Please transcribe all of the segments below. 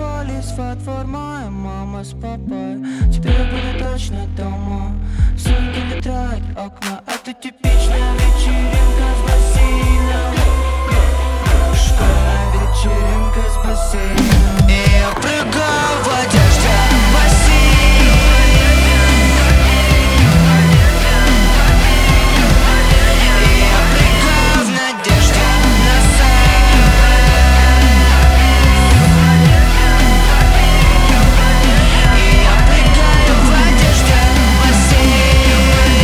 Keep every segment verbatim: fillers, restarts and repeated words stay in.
собрались во двор, моя мама с папой. Теперь были точно дома. Сумки не трать окна. Это типичная вечеринка с бассейном. Школьная вечеринка с бассейном. И я прыгаю в одежде в бассейн. И я прыгаю в надежде на секс. И я прыгаю в одежде в бассейн.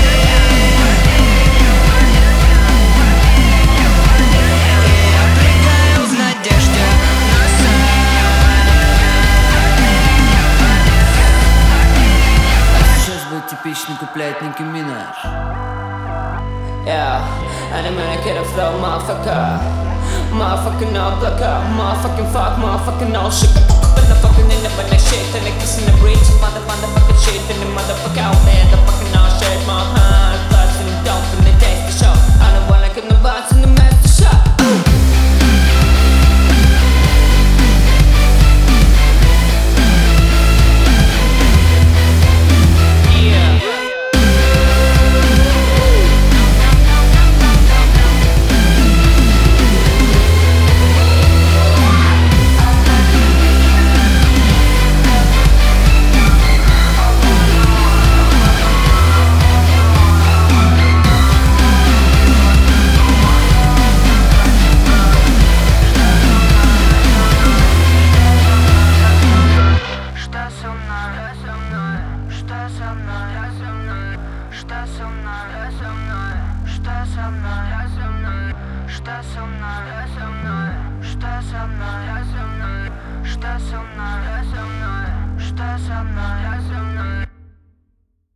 И я прыгаю в надежде на секс. Сейчас будет типичный куплет Ники Минаж. Yeah, and I'm gonna get a flow, motherfucker. Motherfucking no blocker, motherfucking fuck, motherfucking no shit. But the fucking in the but that shit, and the kiss in the breach, mother motherfucking shit, and the motherfucker out there, the fucking no shit, my hand, blood and the dope and the taste the show. I don't wanna get no butts in the master shop. Что со мной, я со мной, что со мной, я со мной.